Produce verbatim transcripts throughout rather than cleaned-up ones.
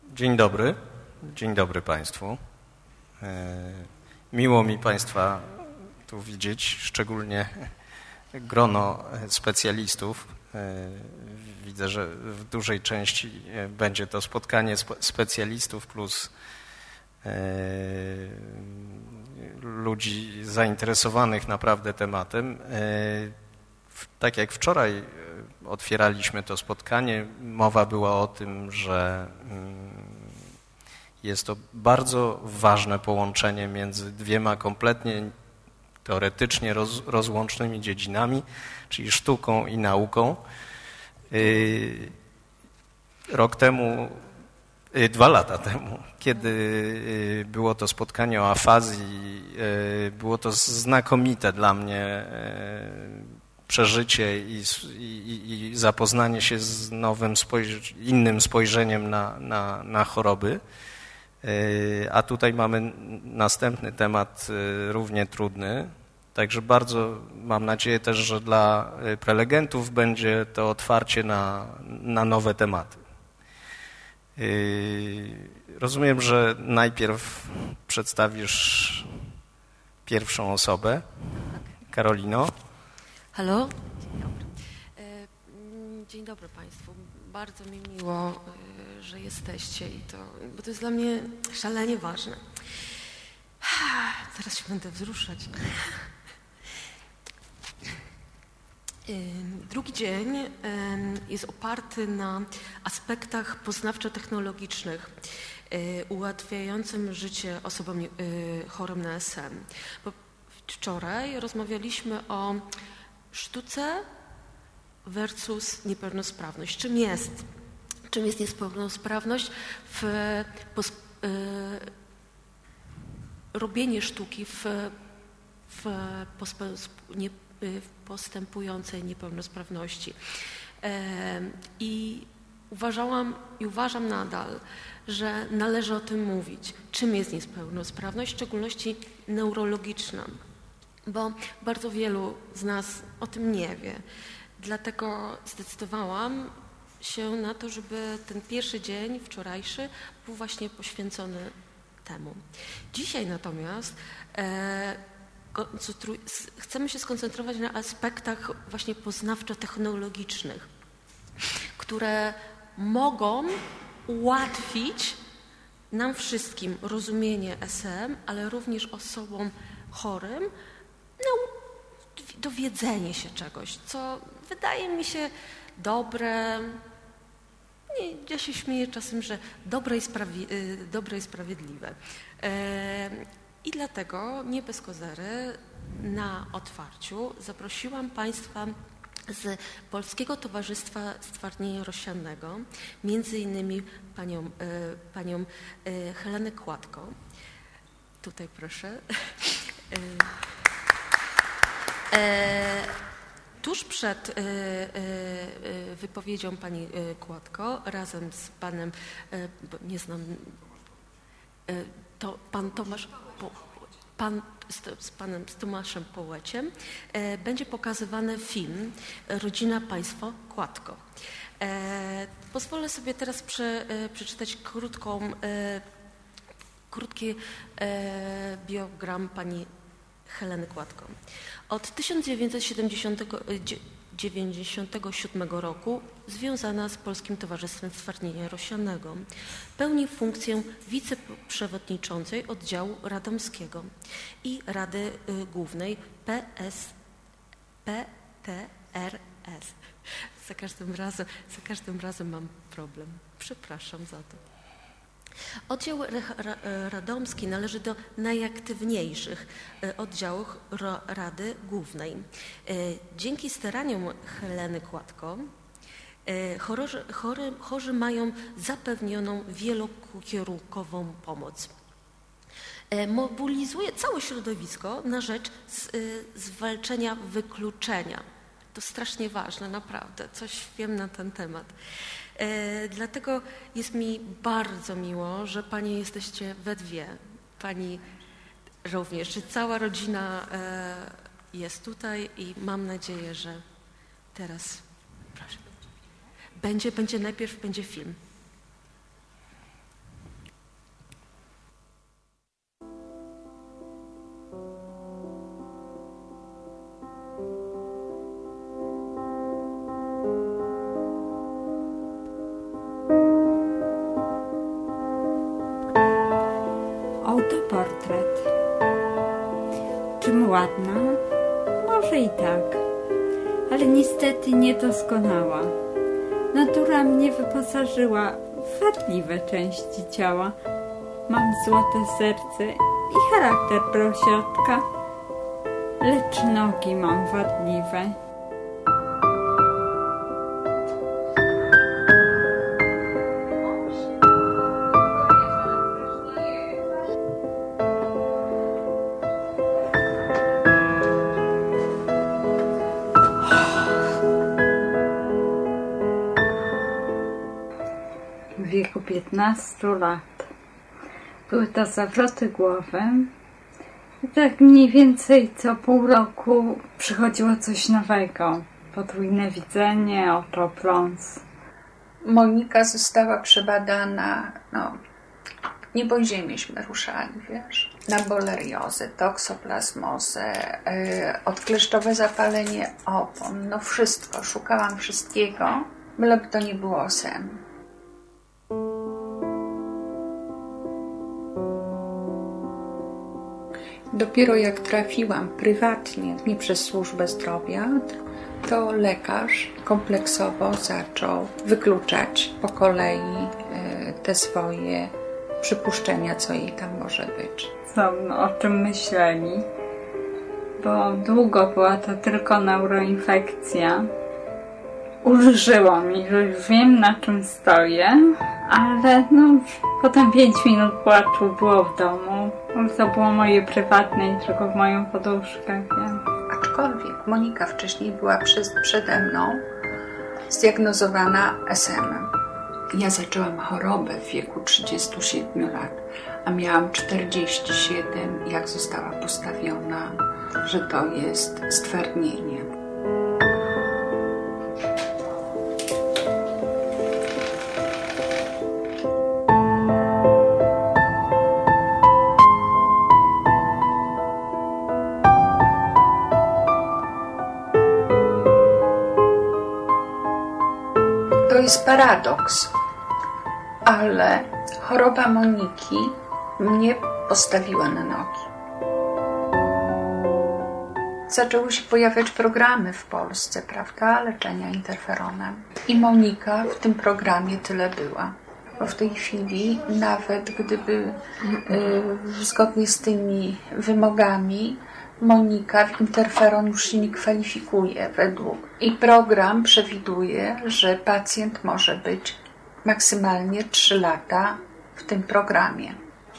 Dzień dobry, dzień dobry Państwu. Miło mi Państwa tu widzieć, szczególnie grono specjalistów. Widzę, że w dużej części będzie to spotkanie specjalistów plus ludzi zainteresowanych naprawdę tematem. Tak jak wczoraj otwieraliśmy to spotkanie, mowa była o tym, że jest to bardzo ważne połączenie między dwiema kompletnie teoretycznie roz, rozłącznymi dziedzinami, czyli sztuką i nauką. Rok temu, dwa lata temu, kiedy było to spotkanie o afazji, było to znakomite dla mnie przeżycie i, i, i zapoznanie się z nowym, spojrz- innym spojrzeniem na, na, na choroby. A tutaj mamy następny temat równie trudny, także bardzo mam nadzieję też, że dla prelegentów będzie to otwarcie na, na nowe tematy. Rozumiem, że najpierw przedstawisz pierwszą osobę. Karolino. Halo? Dzień dobry. Dzień dobry Państwu. Bardzo mi miło, że jesteście i to, bo to jest dla mnie szalenie ważne. Zaraz się będę wzruszać. Drugi dzień jest oparty na aspektach poznawczo-technologicznych ułatwiającym życie osobom chorym na S M. Bo wczoraj rozmawialiśmy o sztuce versus niepełnosprawność. Czym jest? Czym jest niepełnosprawność w pos, y, robienie sztuki w, w, pospe, nie, w postępującej niepełnosprawności. E, I uważałam i uważam nadal, że należy o tym mówić. Czym jest niepełnosprawność, w szczególności neurologiczna, bo bardzo wielu z nas o tym nie wie. Dlatego zdecydowałam się na to, żeby ten pierwszy dzień, wczorajszy, był właśnie poświęcony temu. Dzisiaj natomiast e, chcemy się skoncentrować na aspektach właśnie poznawczo-technologicznych, które mogą ułatwić nam wszystkim rozumienie S M, ale również osobom chorym, no, dowiedzenie się czegoś, co wydaje mi się dobre, nie, ja się śmieję czasem, że dobre i, sprawi, dobre i sprawiedliwe. E, I dlatego, nie bez kozery, na otwarciu zaprosiłam Państwa z Polskiego Towarzystwa Stwardnienia Rozsianego, między innymi panią, e, panią e, Helenę Kładko. Tutaj proszę. E, E, tuż przed e, e, wypowiedzią pani e, Kładko, razem z panem, e, nie znam, e, to pan Tomasz, po, pan, z, z panem z Tomaszem Połeciem, e, będzie pokazywany film Rodzina, Państwo, Kładko. E, pozwolę sobie teraz prze, e, przeczytać krótką, e, krótki e, biogram pani Heleny Kładko. Od tysiąc dziewięćset dziewięćdziesiątego siódmego roku związana z Polskim Towarzystwem Stwardnienia Rozsianego. Pełni funkcję wiceprzewodniczącej oddziału radomskiego i Rady Głównej P S P T R S. Za każdym razem, za każdym razem mam problem. Przepraszam za to. Oddział radomski należy do najaktywniejszych oddziałów Rady Głównej. Dzięki staraniom Heleny Kładko chorzy, chory, chorzy mają zapewnioną wielokierunkową pomoc. Mobilizuje całe środowisko na rzecz zwalczenia wykluczenia. To strasznie ważne, naprawdę. Coś wiem na ten temat. E, dlatego jest mi bardzo miło, że Panie jesteście we dwie. Pani również, że cała rodzina e, jest tutaj i mam nadzieję, że teraz proszę. Będzie, będzie najpierw będzie film. autoportret. Czym ładna? Może i tak, ale niestety niedoskonała. Natura mnie wyposażyła w wadliwe części ciała. Mam złote serce i charakter prosiaczka, lecz nogi mam wadliwe. W wieku piętnastu lat były to zawroty głowy. I tak mniej więcej co pół roku przychodziło coś nowego. Podwójne widzenie, oczopląs. Monika została przebadana, no, niebo i ziemięśmy ruszali, wiesz, na boleriozę, toksoplazmozę, yy, odkleszczowe zapalenie opon, no wszystko, szukałam wszystkiego, byleby to nie było sen. Dopiero jak trafiłam prywatnie, nie przez służbę zdrowia, to lekarz kompleksowo zaczął wykluczać po kolei te swoje przypuszczenia, co jej tam może być. Co, no, o czym myśleli, bo długo była to tylko neuroinfekcja. Ulżyło mi, że już wiem, na czym stoję, ale no, potem pięć minut płaczu było w domu. To było moje prywatne i tylko w moją poduszkę, wiem. Aczkolwiek Monika wcześniej była przez, przede mną zdiagnozowana S M-em. Ja zaczęłam chorobę w wieku trzydziestu siedmiu lat, a miałam czterdzieści siedem, jak została postawiona, że to jest stwardnienie. To jest paradoks, ale choroba Moniki mnie postawiła na nogi. Zaczęły się pojawiać programy w Polsce, prawda, leczenia interferonem. I Monika w tym programie tyle była. Bo w tej chwili, nawet gdyby yy, zgodnie z tymi wymogami, Monika w interferon już się nie kwalifikuje według. I program przewiduje, że pacjent może być maksymalnie trzy lata w tym programie.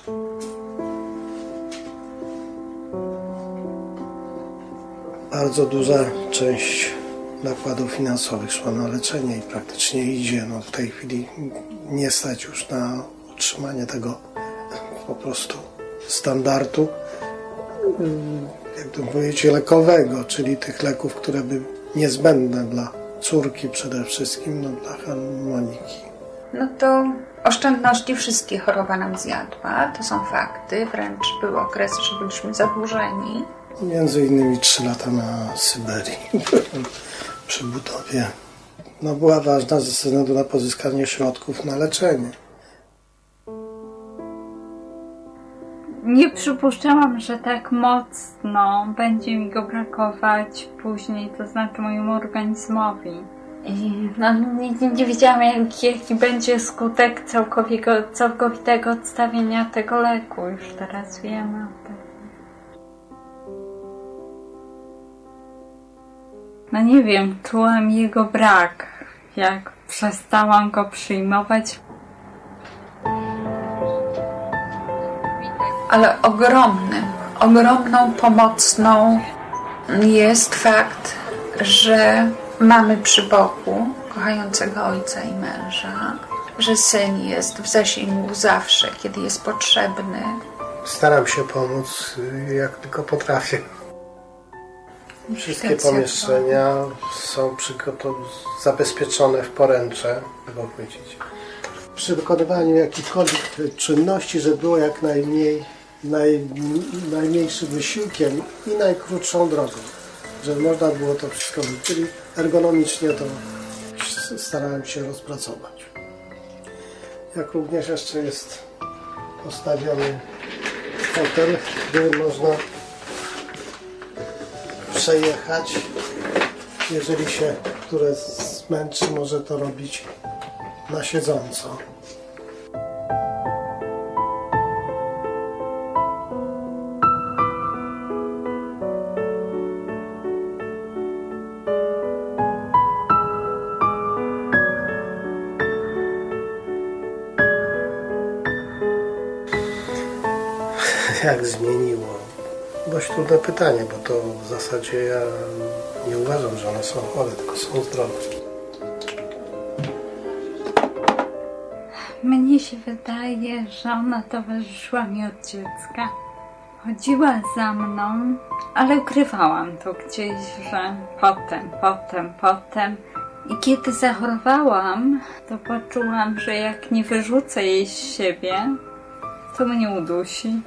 Bardzo duża część nakładów finansowych szła na leczenie i praktycznie idzie. No w tej chwili nie stać już na utrzymanie tego po prostu standardu, jak to powiedzieć, lekowego, czyli tych leków, które by niezbędne dla córki przede wszystkim, no dla Moniki. No to oszczędności wszystkie choroba nam zjadła, to są fakty, wręcz były okresy, że byliśmy zadłużeni. Między innymi trzy lata na Syberii przy budowie. No była ważna ze względu na pozyskanie środków na leczenie. Nie przypuszczałam, że tak mocno będzie mi go brakować później, to znaczy mojemu organizmowi. I no, nie, nie wiedziałam, jaki, jaki będzie skutek całkowitego, całkowitego odstawienia tego leku. Już teraz wiemy o tym. No nie wiem, czułam jego brak, jak przestałam go przyjmować. Ale ogromnym, ogromną pomocną jest fakt, że mamy przy boku kochającego ojca i męża, że syn jest w zasięgu zawsze, kiedy jest potrzebny. Staram się pomóc, jak tylko potrafię. Wszystkie pomieszczenia są zabezpieczone w poręcze, tak powiedzieć. Przy wykonywaniu jakichkolwiek czynności, żeby było jak najmniej, naj, najmniejszym wysiłkiem i najkrótszą drogą, żeby można było to wszystko zrobić, czyli ergonomicznie to starałem się rozpracować. Jak również jeszcze jest postawiony fotel, który można przejechać. Jeżeli się które zmęczy, może to robić na siedząco. Jak zmieniło? Dość trudne pytanie, bo to w zasadzie ja nie uważam, że one są chore, tylko są zdrowe. Mnie się wydaje, że ona towarzyszyła mi od dziecka. Chodziła za mną, ale ukrywałam to gdzieś, że potem, potem, potem. I kiedy zachorowałam, to poczułam, że jak nie wyrzucę jej z siebie, to mnie udusi.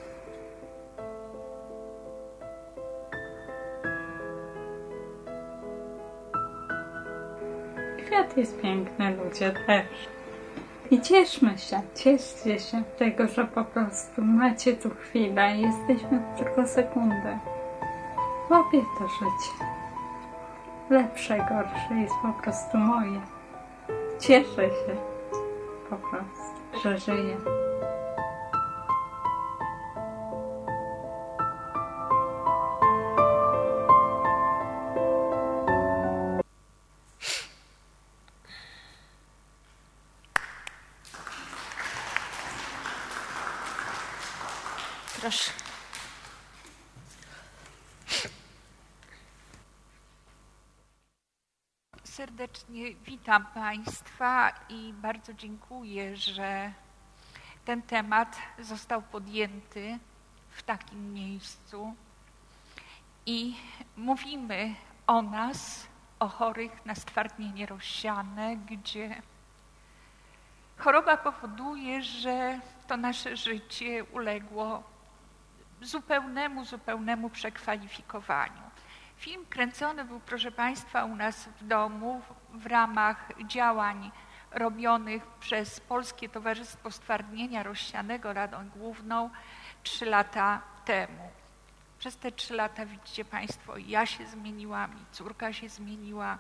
Świat jest piękny, ludzie też. I cieszmy się, cieszcie się tego, że po prostu macie tu chwilę i jesteśmy tylko sekundę. Łapię to życie. Lepsze, gorsze jest po prostu moje. Cieszę się po prostu, że żyję. Proszę. Serdecznie witam Państwa i bardzo dziękuję, że ten temat został podjęty w takim miejscu i mówimy o nas, o chorych na stwardnienie rozsiane, gdzie choroba powoduje, że to nasze życie uległo zupełnemu, zupełnemu przekwalifikowaniu. Film kręcony był, proszę Państwa, u nas w domu w ramach działań robionych przez Polskie Towarzystwo Stwardnienia Rozsianego Radą Główną trzy lata temu. Przez te trzy lata widzicie Państwo, i ja się zmieniłam, i córka się zmieniła.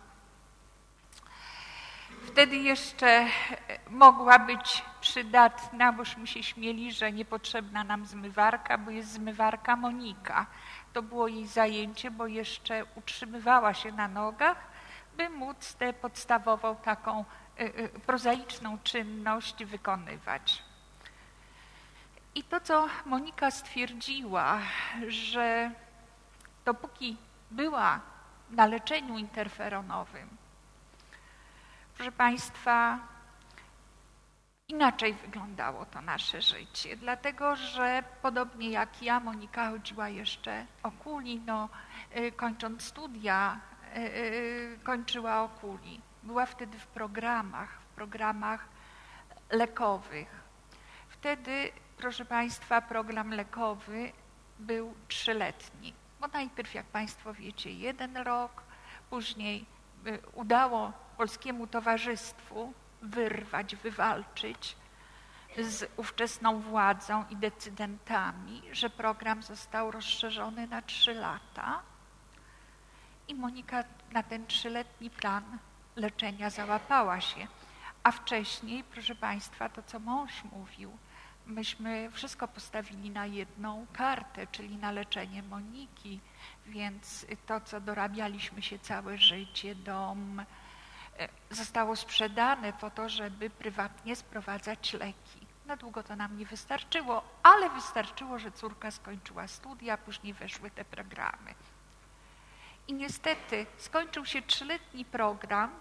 Wtedy jeszcze mogła być przydatna, bośmy się śmieli, że niepotrzebna nam zmywarka, bo jest zmywarka Monika. To było jej zajęcie, bo jeszcze utrzymywała się na nogach, by móc tę podstawową taką y, y, prozaiczną czynność wykonywać. I to, co Monika stwierdziła, że dopóki była na leczeniu interferonowym, proszę Państwa, inaczej wyglądało to nasze życie, dlatego że podobnie jak ja, Monika chodziła jeszcze Okuli, no, y, kończąc studia, y, y, kończyła Okuli. Była wtedy w programach, w programach lekowych. Wtedy, proszę Państwa, program lekowy był trzyletni, bo najpierw, jak Państwo wiecie, jeden rok, później y, udało Polskiemu Towarzystwu wyrwać, wywalczyć z ówczesną władzą i decydentami, że program został rozszerzony na trzy lata i Monika na ten trzyletni plan leczenia załapała się. A wcześniej, proszę Państwa, to co mąż mówił, myśmy wszystko postawili na jedną kartę, czyli na leczenie Moniki, więc to, co dorabialiśmy się całe życie, dom, zostało sprzedane po to, żeby prywatnie sprowadzać leki. Na długo to nam nie wystarczyło, ale wystarczyło, że córka skończyła studia, później weszły te programy. I niestety skończył się trzyletni program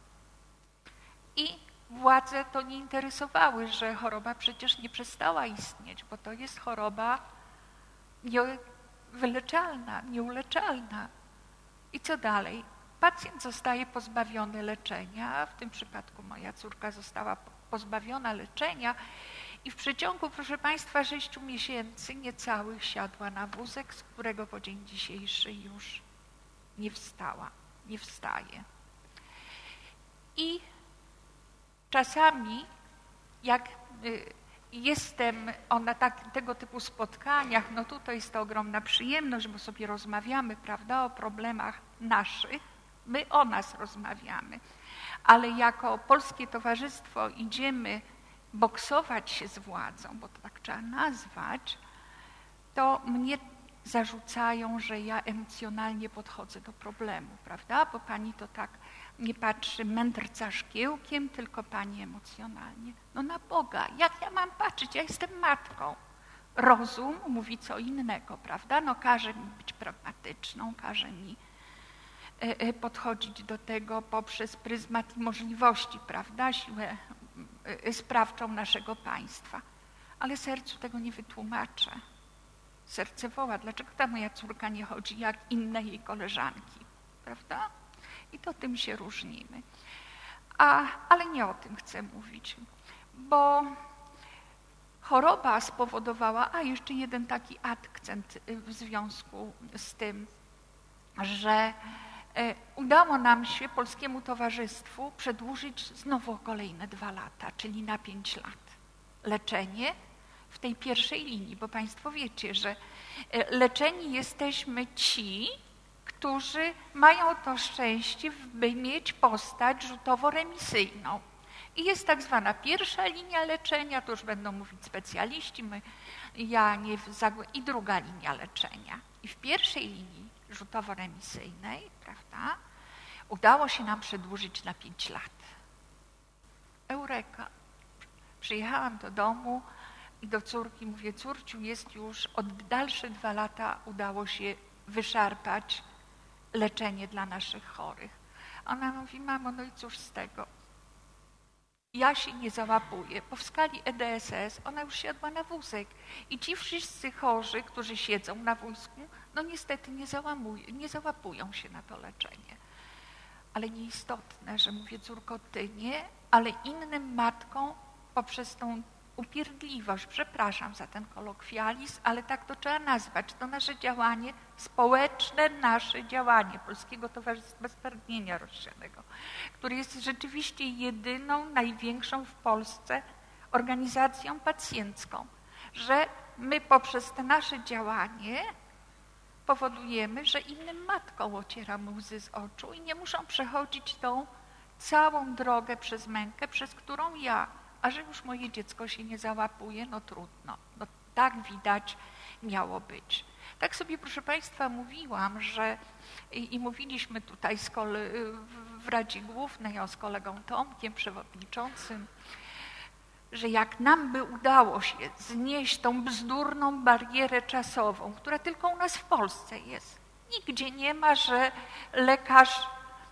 i władze to nie interesowały, że choroba przecież nie przestała istnieć, bo to jest choroba niewyleczalna, nieuleczalna. I co dalej? Pacjent zostaje pozbawiony leczenia, w tym przypadku moja córka została pozbawiona leczenia i w przeciągu, proszę Państwa, sześciu miesięcy niecałych siadła na wózek, z którego po dzień dzisiejszy już nie wstała, nie wstaje. I czasami, jak jestem na tak, tego typu spotkaniach, no to, to jest to ogromna przyjemność, bo sobie rozmawiamy, prawda, o problemach naszych, my o nas rozmawiamy, ale jako Polskie Towarzystwo idziemy boksować się z władzą, bo to tak trzeba nazwać, to mnie zarzucają, że ja emocjonalnie podchodzę do problemu, prawda, bo pani to tak nie patrzy mędrca szkiełkiem, tylko pani emocjonalnie. No na Boga, jak ja mam patrzeć? Ja jestem matką. Rozum mówi co innego, prawda? No każe mi być pragmatyczną, każe mi podchodzić do tego poprzez pryzmat i możliwości, prawda? Siłę sprawczą naszego państwa. Ale sercu tego nie wytłumaczę. Serce woła, dlaczego ta moja córka nie chodzi jak inne jej koleżanki, prawda? I to tym się różnimy. A, ale nie o tym chcę mówić, bo choroba spowodowała, a jeszcze jeden taki akcent w związku z tym, że udało nam się Polskiemu Towarzystwu przedłużyć znowu o kolejne dwa lata, czyli na pięć lat. Leczenie w tej pierwszej linii, bo państwo wiecie, że leczeni jesteśmy ci, którzy mają to szczęście, by mieć postać rzutowo-remisyjną. I jest tak zwana pierwsza linia leczenia, to już będą mówić specjaliści, my, ja nie i druga linia leczenia. I w pierwszej linii rzutowo-remisyjnej, prawda, udało się nam przedłużyć na pięć lat. Eureka. Przyjechałam do domu i do córki mówię, córciu, jest już od dalsze dwa lata udało się wyszarpać leczenie dla naszych chorych. Ona mówi, mamo, no i cóż z tego? Ja się nie załapuję, bo w skali E D S S ona już siadła na wózek i ci wszyscy chorzy, którzy siedzą na wózku, no niestety nie, załamuje, nie załapują się na to leczenie. Ale nieistotne, że mówię, córko, ty nie, ale innym matkom poprzez tą upierdliwość, przepraszam za ten kolokwializm, ale tak to trzeba nazwać, to nasze działanie, społeczne nasze działanie Polskiego Towarzystwa Stwardnienia Rozsianego, które jest rzeczywiście jedyną, największą w Polsce organizacją pacjencką, że my poprzez te nasze działanie powodujemy, że innym matkom ocieramy łzy z oczu i nie muszą przechodzić tą całą drogę przez mękę, przez którą ja, a że już moje dziecko się nie załapuje, no trudno. No, tak widać miało być. Tak sobie, proszę państwa, mówiłam, że i, i mówiliśmy tutaj z kole, w Radzie Głównej o z kolegą Tomkiem, przewodniczącym, że jak nam by udało się znieść tą bzdurną barierę czasową, która tylko u nas w Polsce jest. Nigdzie nie ma, że lekarz,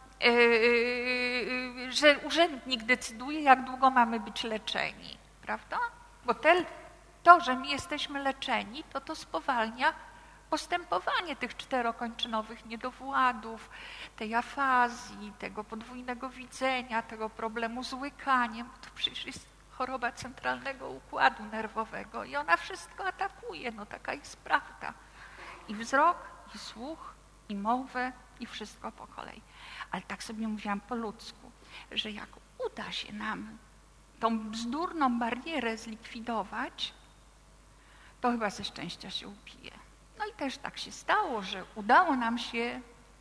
yy, że urzędnik decyduje, jak długo mamy być leczeni, prawda? Bo te, to, że my jesteśmy leczeni, to to spowalnia postępowanie tych czterokończynowych niedowładów, tej afazji, tego podwójnego widzenia, tego problemu z łykaniem. To przecież jest choroba centralnego układu nerwowego i ona wszystko atakuje, no taka jest prawda. I wzrok, i słuch, i mowę, i wszystko po kolei. Ale tak sobie mówiłam po ludzku, że jak uda się nam tą bzdurną barierę zlikwidować, to chyba ze szczęścia się upije. No i też tak się stało, że udało nam się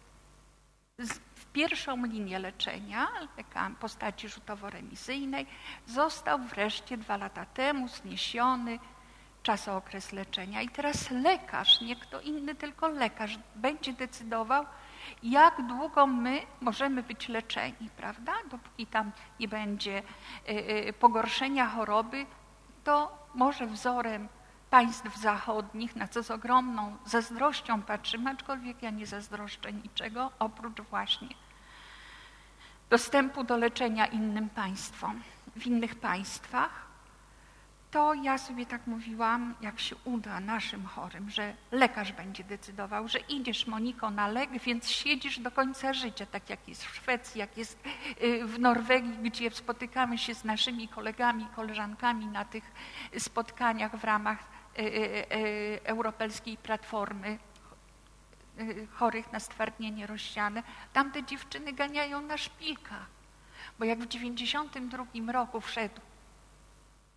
w pierwszą linię leczenia w postaci rzutowo-remisyjnej został wreszcie dwa lata temu zniesiony czasookres leczenia. I teraz lekarz, nie kto inny, tylko lekarz będzie decydował, jak długo my możemy być leczeni, prawda? Dopóki tam nie będzie pogorszenia choroby, to może wzorem państw zachodnich, na co z ogromną zazdrością patrzymy, aczkolwiek ja nie zazdroszczę niczego, oprócz właśnie dostępu do leczenia innym państwom. W innych państwach, to ja sobie tak mówiłam, jak się uda naszym chorym, że lekarz będzie decydował, że idziesz, Moniko, na lek, więc siedzisz do końca życia, tak jak jest w Szwecji, jak jest w Norwegii, gdzie spotykamy się z naszymi kolegami, koleżankami na tych spotkaniach w ramach Europejskiej Platformy chorych na stwardnienie rozsiane. Tamte dziewczyny ganiają na szpilkach, bo jak w dziewięćdziesiątym drugim roku wszedł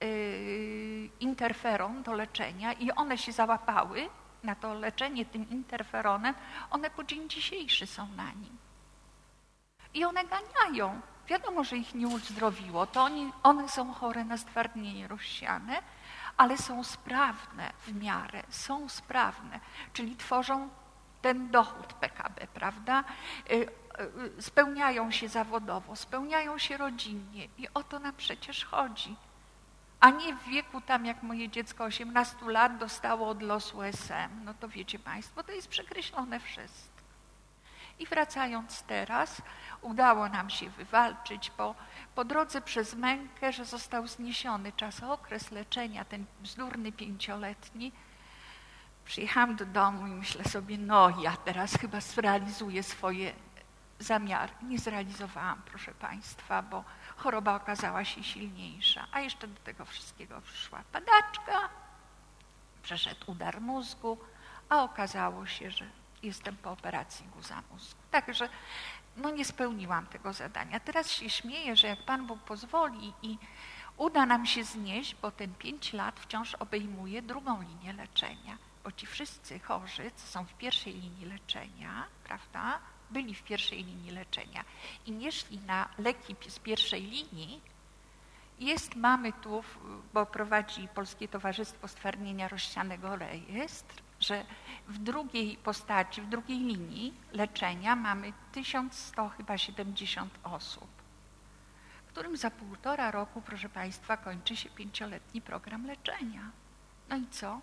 interferon do leczenia i one się załapały na to leczenie tym interferonem, one po dzień dzisiejszy są na nim. I one ganiają. Wiadomo, że ich nie uzdrowiło. To oni, one są chore na stwardnienie rozsiane, ale są sprawne w miarę, są sprawne, czyli tworzą ten dochód P K B, prawda? Spełniają się zawodowo, spełniają się rodzinnie i o to nam przecież chodzi. A nie w wieku tam, jak moje dziecko osiemnastu lat dostało od losu S M. No to wiecie Państwo, to jest przekreślone wszystko. I wracając teraz, udało nam się wywalczyć po, po drodze przez mękę, że został zniesiony czasokres leczenia, ten bzdurny pięcioletni. Przyjechałam do domu i myślę sobie, no ja teraz chyba zrealizuję swoje zamiary. Nie zrealizowałam, proszę Państwa, bo choroba okazała się silniejsza. A jeszcze do tego wszystkiego przyszła padaczka, przeszedł udar mózgu, a okazało się, że jestem po operacji guza mózgu. Także no nie spełniłam tego zadania. Teraz się śmieję, że jak Pan Bóg pozwoli i uda nam się znieść, bo ten pięć lat wciąż obejmuje drugą linię leczenia. Bo ci wszyscy chorzy, co są w pierwszej linii leczenia, prawda, byli w pierwszej linii leczenia i nie szli na leki z pierwszej linii, jest, mamy tu, bo prowadzi Polskie Towarzystwo Stwardnienia Rozsianego rejestr, że w drugiej postaci, w drugiej linii leczenia mamy tysiąc sto chyba siedemdziesiąt osób, którym za półtora roku, proszę Państwa, kończy się pięcioletni program leczenia. No i co?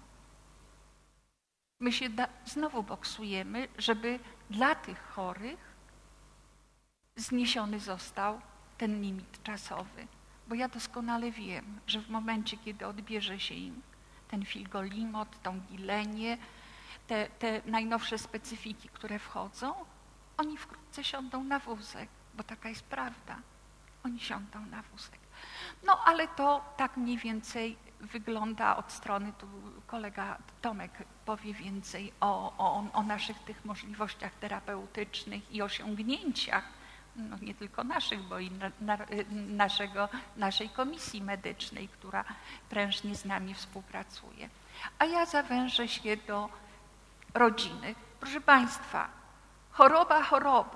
My się da, znowu boksujemy, żeby dla tych chorych zniesiony został ten limit czasowy. Bo ja doskonale wiem, że w momencie, kiedy odbierze się im ten filgolimod, tą gilenię, te, te najnowsze specyfiki, które wchodzą, oni wkrótce siądą na wózek, bo taka jest prawda. Oni siądą na wózek. No ale to tak mniej więcej wygląda od strony, tu kolega Tomek powie więcej o, o, o naszych tych możliwościach terapeutycznych i osiągnięciach, no nie tylko naszych, bo i na, na, naszego, naszej komisji medycznej, która prężnie z nami współpracuje. A ja zawężę się do rodziny. Proszę Państwa, choroba chorobą.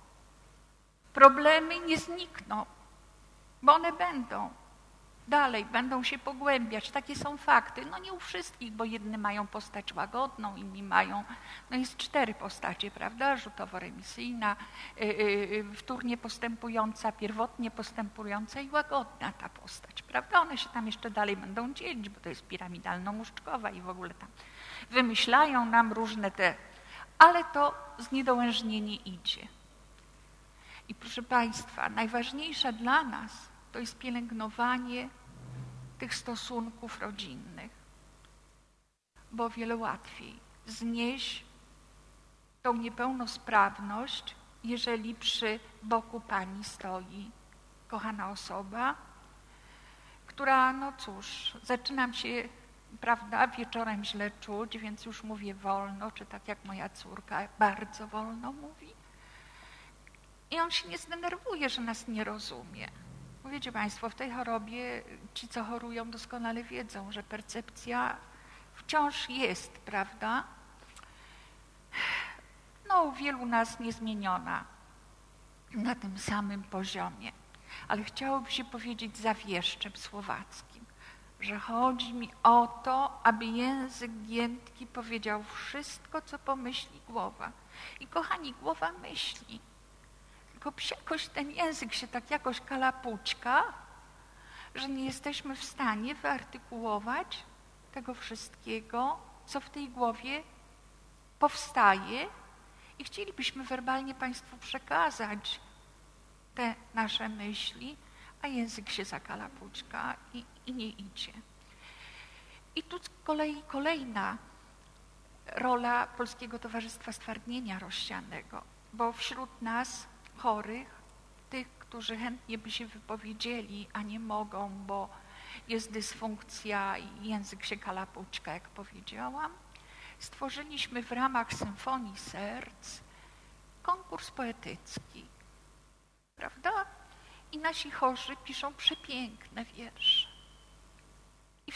Problemy nie znikną, bo one będą. Dalej będą się pogłębiać. Takie są fakty. No nie u wszystkich, bo jedni mają postać łagodną, inni mają, no jest cztery postacie, prawda? Rzutowo-remisyjna, yy, yy, wtórnie postępująca, pierwotnie postępująca i łagodna ta postać, prawda? One się tam jeszcze dalej będą dzielić, bo to jest piramidalno-łuszczkowa i w ogóle tam wymyślają nam różne te, ale to zniedołężnienie idzie. I proszę Państwa, najważniejsze dla nas to jest pielęgnowanie tych stosunków rodzinnych, bo o wiele łatwiej znieść tą niepełnosprawność, jeżeli przy boku Pani stoi kochana osoba, która, no cóż, zaczynam się, prawda, wieczorem źle czuć, więc już mówię wolno, czy tak jak moja córka, bardzo wolno mówi. I on się nie zdenerwuje, że nas nie rozumie. Bo wiecie Państwo, w tej chorobie ci, co chorują, doskonale wiedzą, że percepcja wciąż jest, prawda? No, u wielu nas niezmieniona na tym samym poziomie. Ale chciałoby się powiedzieć zawieszczem słowackim, że chodzi mi o to, aby język giętki powiedział wszystko, co pomyśli głowa. I kochani, głowa myśli. Tylko jakoś ten język się tak jakoś kalapućka, że nie jesteśmy w stanie wyartykułować tego wszystkiego, co w tej głowie powstaje i chcielibyśmy werbalnie Państwu przekazać te nasze myśli, a język się zakalapućka i, i nie idzie. I tu z kolei kolejna rola Polskiego Towarzystwa Stwardnienia Rozsianego, bo wśród nas chorych, tych, którzy chętnie by się wypowiedzieli, a nie mogą, bo jest dysfunkcja i język się kalapućka, jak powiedziałam, stworzyliśmy w ramach Symfonii Serc konkurs poetycki, prawda? I nasi chorzy piszą przepiękne wiersze.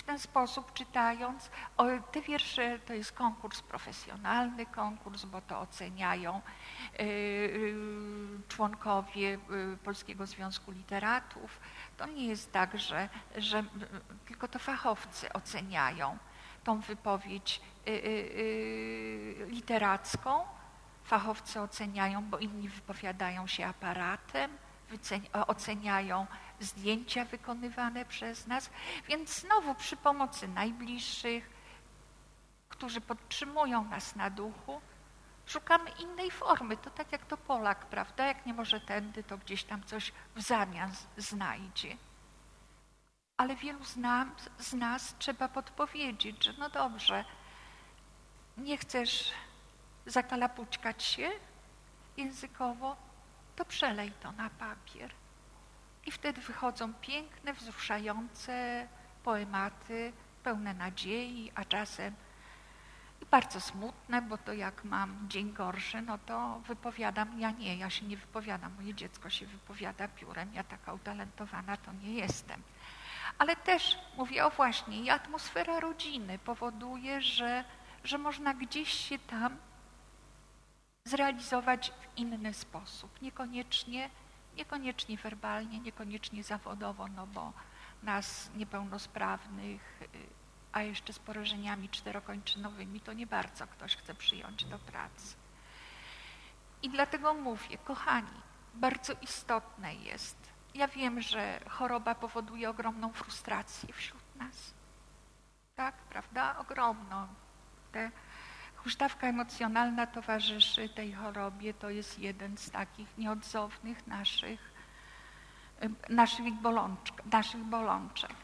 ten sposób czytając, o, te wiersze to jest konkurs profesjonalny, konkurs, bo to oceniają y, y, członkowie y, Polskiego Związku Literatów. To nie jest tak, że, że y, tylko to fachowcy oceniają tą wypowiedź y, y, y, literacką. Fachowcy oceniają, bo inni wypowiadają się aparatem, oceniają zdjęcia wykonywane przez nas, więc znowu przy pomocy najbliższych, którzy podtrzymują nas na duchu, szukamy innej formy. To tak jak to Polak, prawda? Jak nie może tędy, to gdzieś tam coś w zamian znajdzie. Ale wielu z nas, z nas trzeba podpowiedzieć, że no dobrze, nie chcesz zakalapućkać się językowo, to przelej to na papier. I wtedy wychodzą piękne, wzruszające poematy, pełne nadziei, a czasem i bardzo smutne, bo to jak mam dzień gorszy, no to wypowiadam, ja nie, ja się nie wypowiadam, moje dziecko się wypowiada piórem, ja taka utalentowana to nie jestem. Ale też mówię, o właśnie, i atmosfera rodziny powoduje, że, że można gdzieś się tam zrealizować w inny sposób, niekoniecznie, niekoniecznie werbalnie, niekoniecznie zawodowo, no bo nas niepełnosprawnych, a jeszcze z porażeniami czterokończynowymi, to nie bardzo ktoś chce przyjąć do pracy. I dlatego mówię, kochani, bardzo istotne jest, ja wiem, że choroba powoduje ogromną frustrację wśród nas, tak, prawda, ogromną. Te huśtawka emocjonalna towarzyszy tej chorobie, to jest jeden z takich nieodzownych naszych, naszych, bolączek, naszych bolączek.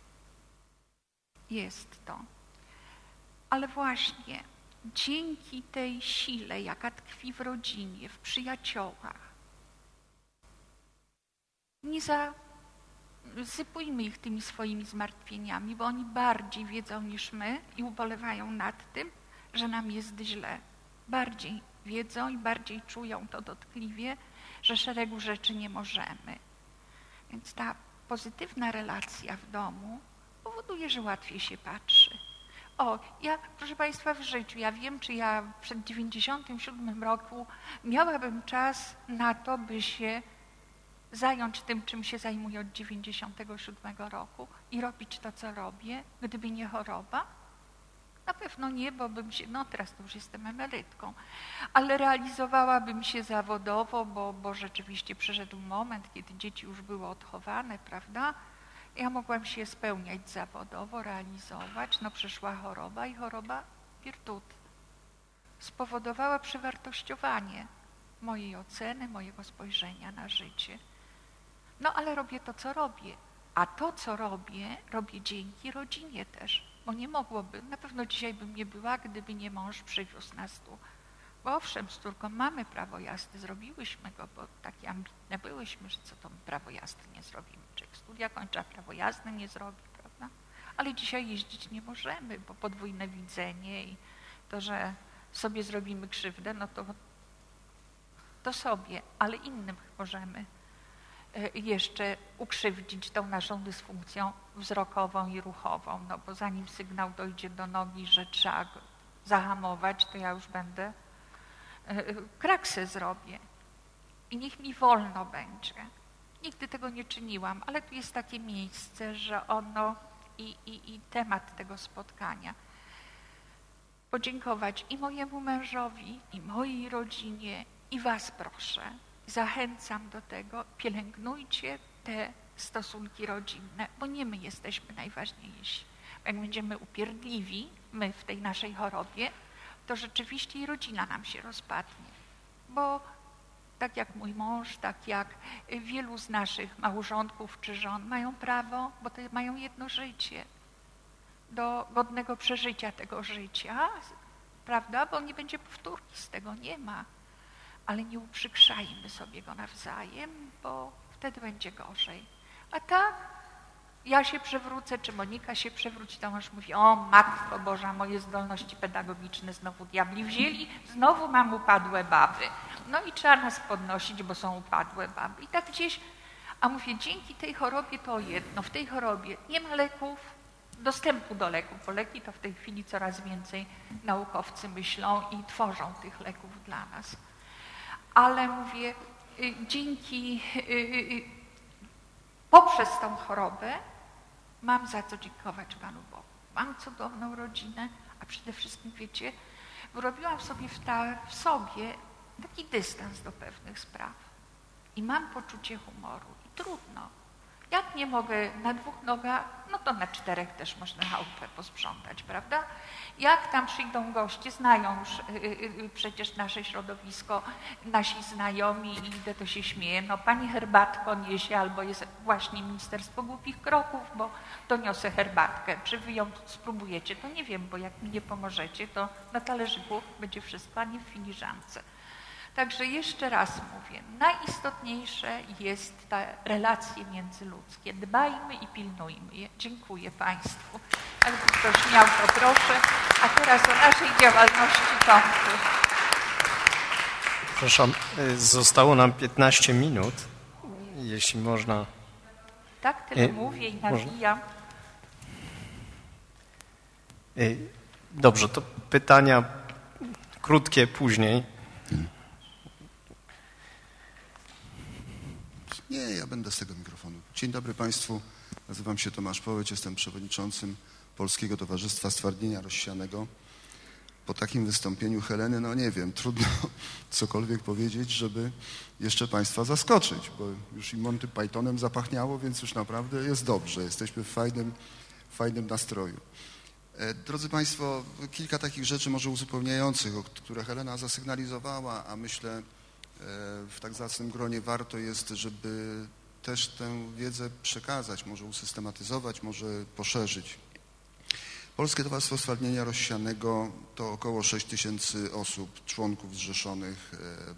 Jest to. Ale właśnie dzięki tej sile, jaka tkwi w rodzinie, w przyjaciołach, nie zasypujmy ich tymi swoimi zmartwieniami, bo oni bardziej wiedzą niż my i ubolewają nad tym, że nam jest źle. Bardziej wiedzą i bardziej czują to dotkliwie, że szeregu rzeczy nie możemy. Więc ta pozytywna relacja w domu powoduje, że łatwiej się patrzy. O, ja, proszę Państwa, w życiu, ja wiem, czy ja przed dziewięćdziesiątym siódmym roku miałabym czas na to, by się zająć tym, czym się zajmuję od dziewięćdziesiątego siódmego roku i robić to, co robię, gdyby nie choroba? Na pewno nie, bo bym się, no teraz to już jestem emerytką, ale realizowałabym się zawodowo, bo, bo rzeczywiście przyszedł moment, kiedy dzieci już były odchowane, prawda? Ja mogłam się spełniać zawodowo, realizować, no przyszła choroba i choroba wirtut. Spowodowała przewartościowanie mojej oceny, mojego spojrzenia na życie. No ale robię to, co robię, a to, co robię, robię dzięki rodzinie też. Bo nie mogłoby, na pewno dzisiaj bym nie była, gdyby nie mąż przywiózł nas tu. Bo owszem, z córką mamy prawo jazdy, zrobiłyśmy go, bo takie ambitne byłyśmy, że co to my prawo jazdy nie zrobimy. Człowiek studia kończy, a prawo jazdy nie zrobi, prawda? Ale dzisiaj jeździć nie możemy, bo podwójne widzenie i to, że sobie zrobimy krzywdę, no to, to sobie, ale innym możemy jeszcze ukrzywdzić tą naszą dysfunkcją wzrokową i ruchową, no bo zanim sygnał dojdzie do nogi, że trzeba go zahamować, to ja już będę, kraksę zrobię i niech mi wolno będzie. Nigdy tego nie czyniłam, ale tu jest takie miejsce, że ono i, i, i temat tego spotkania. Podziękować i mojemu mężowi, i mojej rodzinie, i was proszę. Zachęcam do tego, pielęgnujcie te stosunki rodzinne, bo nie my jesteśmy najważniejsi. Jak będziemy upierdliwi, my w tej naszej chorobie, to rzeczywiście i rodzina nam się rozpadnie. Bo tak jak mój mąż, tak jak wielu z naszych małżonków czy żon mają prawo, bo to mają jedno życie, do godnego przeżycia tego życia, prawda? Bo nie będzie powtórki, z tego nie ma. Ale nie uprzykrzajmy sobie go nawzajem, bo wtedy będzie gorzej. A tak, ja się przewrócę, czy Monika się przewróci, to mąż mówi, o Matko Boża, moje zdolności pedagogiczne znowu diabli wzięli, znowu mam upadłe baby. No i trzeba nas podnosić, bo są upadłe baby. I tak gdzieś, a mówię, dzięki tej chorobie to jedno, w tej chorobie nie ma leków, dostępu do leków, bo leki to w tej chwili coraz więcej naukowcy myślą i tworzą tych leków dla nas. Ale mówię, dzięki, poprzez tą chorobę mam za co dziękować Panu Bogu. Mam cudowną rodzinę, a przede wszystkim, wiecie, wyrobiłam sobie w, ta, w sobie taki dystans do pewnych spraw. I mam poczucie humoru. I trudno. Jak nie mogę na dwóch nogach, no to na czterech też można chałupę posprzątać, prawda? Jak tam przyjdą goście, znają już yy, yy, przecież nasze środowisko, nasi znajomi i idę, to się śmieję. No pani herbatko niesie, albo jest właśnie Ministerstwo Głupich Kroków, bo to niosę herbatkę. Czy wy ją spróbujecie? To nie wiem, bo jak mi nie pomożecie, to na talerzyku będzie wszystko, a nie w filiżance. Także jeszcze raz mówię, najistotniejsze jest ta relacje międzyludzkie. Dbajmy i pilnujmy je. Dziękuję Państwu. Jakby ktoś miał, to proszę. A teraz o naszej działalności Tomku. Proszę, zostało nam piętnaście minut, jeśli można. Tak, tyle mówię i nawijam. Dobrze, to pytania krótkie później. Nie, ja będę z tego mikrofonu. Dzień dobry Państwu, nazywam się Tomasz Połeć, jestem przewodniczącym Polskiego Towarzystwa Stwardnienia Rozsianego. Po takim wystąpieniu Heleny, no nie wiem, trudno cokolwiek powiedzieć, żeby jeszcze Państwa zaskoczyć, bo już i Monty Pythonem zapachniało, więc już naprawdę jest dobrze, jesteśmy w fajnym, fajnym nastroju. Drodzy Państwo, kilka takich rzeczy może uzupełniających, które Helena zasygnalizowała, a myślę, w tak zacnym gronie warto jest, żeby też tę wiedzę przekazać, może usystematyzować, może poszerzyć. Polskie Towarzystwo Stwardnienia Rozsianego to około sześć tysięcy osób, członków zrzeszonych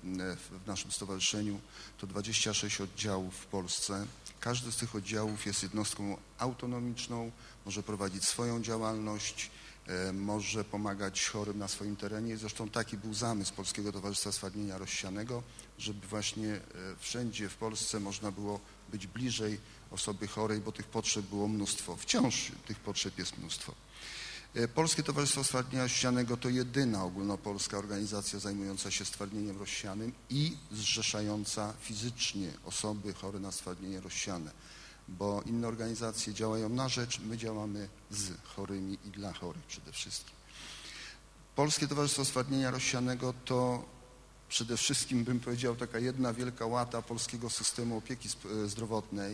w naszym stowarzyszeniu. To dwadzieścia sześć oddziałów w Polsce. Każdy z tych oddziałów jest jednostką autonomiczną, może prowadzić swoją działalność, może pomagać chorym na swoim terenie. Zresztą taki był zamysł Polskiego Towarzystwa Stwardnienia Rozsianego, żeby właśnie wszędzie w Polsce można było być bliżej osoby chorej, bo tych potrzeb było mnóstwo. Wciąż tych potrzeb jest mnóstwo. Polskie Towarzystwo Stwardnienia Rozsianego to jedyna ogólnopolska organizacja zajmująca się stwardnieniem rozsianym i zrzeszająca fizycznie osoby chore na stwardnienie rozsiane, bo inne organizacje działają na rzecz, my działamy z chorymi i dla chorych przede wszystkim. Polskie Towarzystwo Stwardnienia Rozsianego to przede wszystkim, bym powiedział, taka jedna wielka łata polskiego systemu opieki zdrowotnej,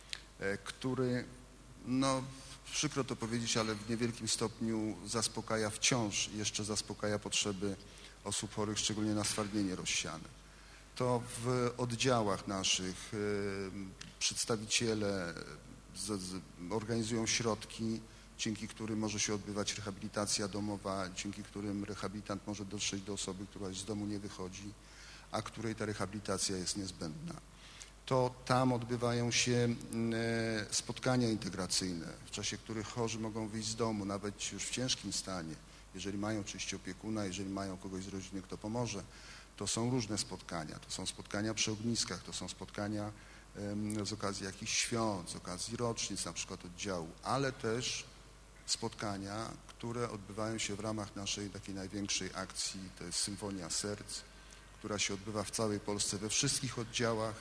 który, no przykro to powiedzieć, ale w niewielkim stopniu zaspokaja wciąż, jeszcze zaspokaja potrzeby osób chorych, szczególnie na stwardnienie rozsiane. To w oddziałach naszych przedstawiciele organizują środki, dzięki którym może się odbywać rehabilitacja domowa, dzięki którym rehabilitant może dotrzeć do osoby, która już z domu nie wychodzi, a której ta rehabilitacja jest niezbędna. To tam odbywają się spotkania integracyjne, w czasie których chorzy mogą wyjść z domu, nawet już w ciężkim stanie, jeżeli mają oczywiście opiekuna, jeżeli mają kogoś z rodziny, kto pomoże. To są różne spotkania, to są spotkania przy ogniskach, to są spotkania z okazji jakichś świąt, z okazji rocznic na przykład oddziału, ale też spotkania, które odbywają się w ramach naszej takiej największej akcji, to jest Symfonia Serc, która się odbywa w całej Polsce, we wszystkich oddziałach.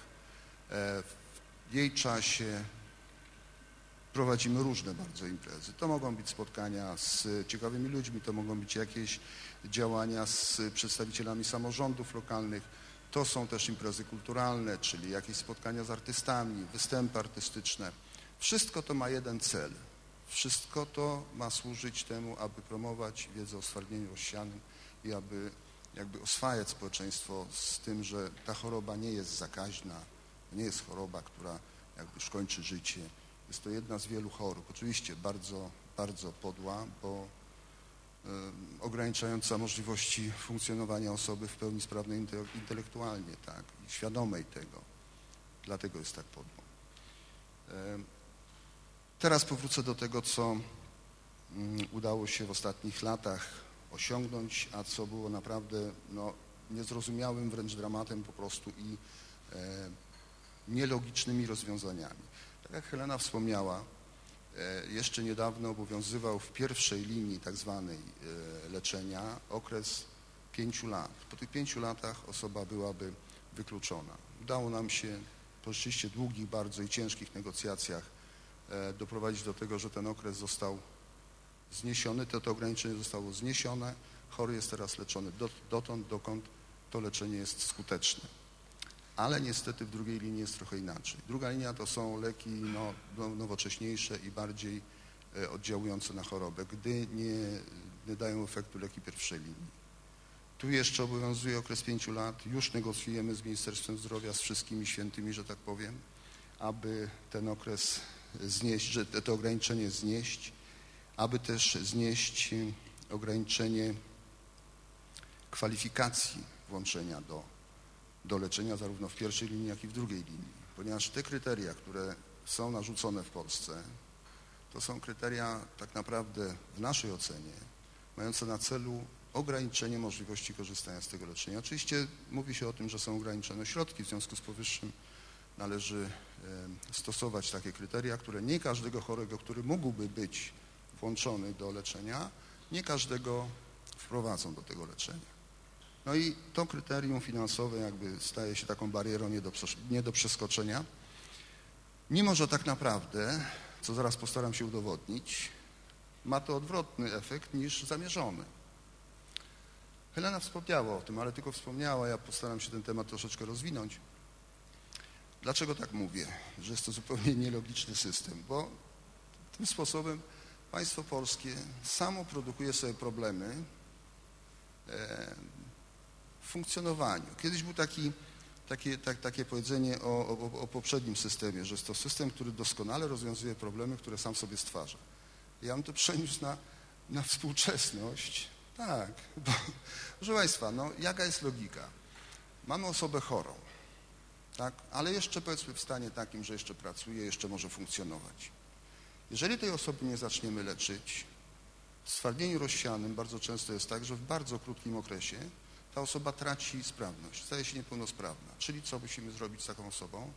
W jej czasie prowadzimy różne bardzo imprezy. To mogą być spotkania z ciekawymi ludźmi, to mogą być jakieś działania z przedstawicielami samorządów lokalnych. To są też imprezy kulturalne, czyli jakieś spotkania z artystami, występy artystyczne. Wszystko to ma jeden cel. Wszystko to ma służyć temu, aby promować wiedzę o stwardnieniu rozsianym i aby jakby oswajać społeczeństwo z tym, że ta choroba nie jest zakaźna, nie jest choroba, która jakby już kończy życie. Jest to jedna z wielu chorób, oczywiście bardzo, bardzo podła, bo y, ograniczająca możliwości funkcjonowania osoby w pełni sprawnej intelektualnie, tak, i świadomej tego. Dlatego jest tak podła. Y, teraz powrócę do tego, co y, udało się w ostatnich latach osiągnąć, a co było naprawdę no, niezrozumiałym wręcz dramatem po prostu i y, nielogicznymi rozwiązaniami. Tak jak Helena wspomniała, Jeszcze niedawno obowiązywał w pierwszej linii tak zwanej leczenia okres pięciu lat. Po tych pięciu latach osoba byłaby wykluczona. Udało nam się po rzeczywiście długich bardzo i ciężkich negocjacjach doprowadzić do tego, że ten okres został zniesiony, to, to ograniczenie zostało zniesione. Chory jest teraz leczony dotąd, dokąd to leczenie jest skuteczne. Ale niestety w drugiej linii jest trochę inaczej. Druga linia to są leki no, nowocześniejsze i bardziej oddziałujące na chorobę, gdy nie, nie dają efektu leki pierwszej linii. Tu jeszcze obowiązuje okres pięciu lat. Już negocjujemy z Ministerstwem Zdrowia, z wszystkimi świętymi, że tak powiem, aby ten okres znieść, że to ograniczenie znieść, aby też znieść ograniczenie kwalifikacji włączenia do, do leczenia zarówno w pierwszej linii, jak i w drugiej linii. Ponieważ te kryteria, które są narzucone w Polsce, to są kryteria tak naprawdę w naszej ocenie mające na celu ograniczenie możliwości korzystania z tego leczenia. Oczywiście mówi się o tym, że są ograniczone środki, w związku z powyższym należy stosować takie kryteria, które nie każdego chorego, który mógłby być włączony do leczenia, nie każdego wprowadzą do tego leczenia. No i to kryterium finansowe jakby staje się taką barierą nie do, nie do przeskoczenia, mimo że tak naprawdę, co zaraz postaram się udowodnić, ma to odwrotny efekt niż zamierzony. Helena wspomniała o tym, ale tylko wspomniała, ja postaram się ten temat troszeczkę rozwinąć. Dlaczego tak mówię, że jest to zupełnie nielogiczny system? Bo tym sposobem państwo polskie samo produkuje sobie problemy w funkcjonowaniu. Kiedyś był taki, takie, tak, takie powiedzenie o, o, o poprzednim systemie, że jest to system, który doskonale rozwiązuje problemy, które sam sobie stwarza. Ja bym to przeniósł na, na współczesność. Tak, bo, proszę Państwa, no jaka jest logika? Mamy osobę chorą, tak, ale jeszcze powiedzmy w stanie takim, że jeszcze pracuje, jeszcze może funkcjonować. Jeżeli tej osoby nie zaczniemy leczyć, w stwardnieniu rozsianym bardzo często jest tak, że w bardzo krótkim okresie ta osoba traci sprawność, staje się niepełnosprawna. Czyli co musimy zrobić z taką osobą?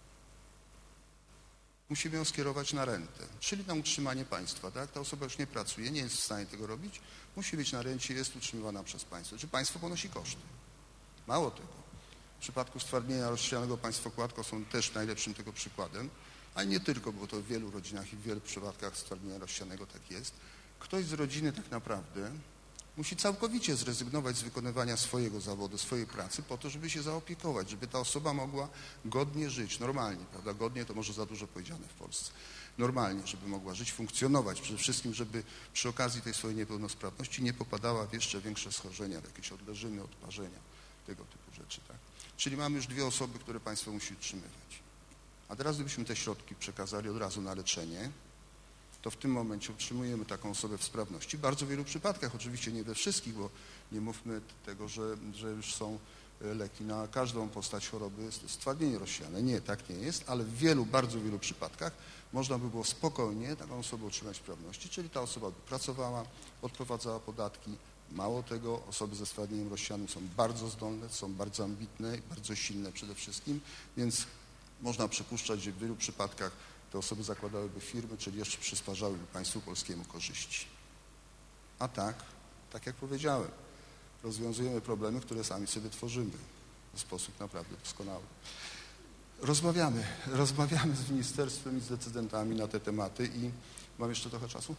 Musimy ją skierować na rentę, czyli na utrzymanie państwa. Tak? Ta osoba już nie pracuje, nie jest w stanie tego robić, musi być na rencie, jest utrzymywana przez państwo. Czy państwo ponosi koszty? Mało tego. W przypadku stwardnienia rozsianego państwo Kładko są też najlepszym tego przykładem, ale nie tylko, bo to w wielu rodzinach i w wielu przypadkach stwardnienia rozsianego tak jest. Ktoś z rodziny tak naprawdę musi całkowicie zrezygnować z wykonywania swojego zawodu, swojej pracy po to, żeby się zaopiekować, żeby ta osoba mogła godnie żyć, normalnie, prawda? Godnie to może za dużo powiedziane w Polsce. Normalnie, żeby mogła żyć, funkcjonować, przede wszystkim, żeby przy okazji tej swojej niepełnosprawności nie popadała w jeszcze większe schorzenia, w jakieś odleżyny, odparzenia, tego typu rzeczy, tak? Czyli mamy już dwie osoby, które państwo musi utrzymywać. A teraz gdybyśmy te środki przekazali od razu na leczenie, to w tym momencie utrzymujemy taką osobę w sprawności. W bardzo wielu przypadkach, oczywiście nie we wszystkich, bo nie mówmy tego, że, że już są leki na każdą postać choroby stwardnienie rozsiane. Nie, tak nie jest, ale w wielu, bardzo wielu przypadkach można by było spokojnie taką osobę utrzymać w sprawności, czyli ta osoba by pracowała, odprowadzała podatki. Mało tego, osoby ze stwardnieniem rozsianym są bardzo zdolne, są bardzo ambitne, bardzo silne przede wszystkim, więc można przypuszczać, że w wielu przypadkach te osoby zakładałyby firmy, czyli jeszcze przysparzałyby państwu polskiemu korzyści. A tak, tak jak powiedziałem, rozwiązujemy problemy, które sami sobie tworzymy w sposób naprawdę doskonały. Rozmawiamy, rozmawiamy z ministerstwem i z decydentami na te tematy i mam jeszcze trochę czasu?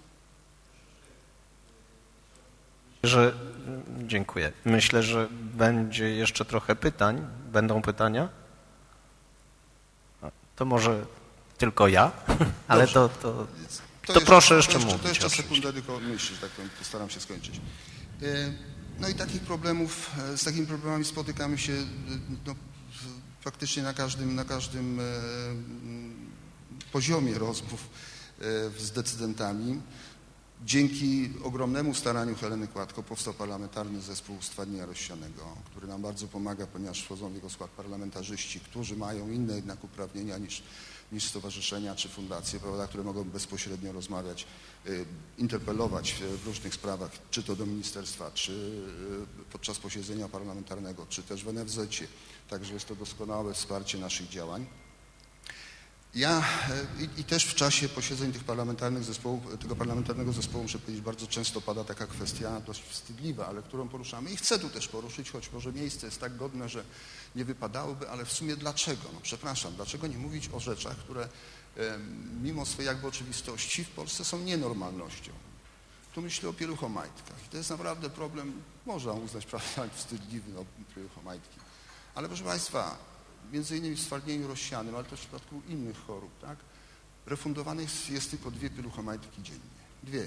Że, dziękuję. Myślę, że będzie jeszcze trochę pytań. Będą pytania? To może tylko ja, ale to, to, to, to jeszcze, proszę jeszcze, jeszcze mówić. To jeszcze sekundę tylko myśli, że tak powiem, postaram się skończyć. No i takich problemów, z takimi problemami spotykamy się no, faktycznie na każdym, na każdym poziomie rozmów z decydentami. Dzięki ogromnemu staraniu Heleny Kładko powstał parlamentarny zespół stwardnienia rozsianego, który nam bardzo pomaga, ponieważ wchodzą w jego skład parlamentarzyści, którzy mają inne jednak uprawnienia niż, niż stowarzyszenia czy fundacje, prawda, które mogą bezpośrednio rozmawiać, y, interpelować w różnych sprawach, czy to do ministerstwa, czy y, podczas posiedzenia parlamentarnego, czy też w N F Z-cie. Także jest to doskonałe wsparcie naszych działań. Ja i, i też w czasie posiedzeń tych parlamentarnych zespołów, tego parlamentarnego zespołu, muszę powiedzieć, bardzo często pada taka kwestia dość wstydliwa, ale którą poruszamy i chcę tu też poruszyć, choć może miejsce jest tak godne, że nie wypadałoby, ale w sumie dlaczego? No przepraszam, dlaczego nie mówić o rzeczach, które e, mimo swojej jakby oczywistości w Polsce są nienormalnością? Tu myślę o pieluchomajtkach. I to jest naprawdę problem, można uznać, prawda, wstydliwy, no, pieluchomajtki. Ale proszę Państwa, między innymi w stwardnieniu rozsianym, ale też w przypadku innych chorób, tak, refundowanych jest, jest tylko dwie pieluchomajtki dziennie. Dwie.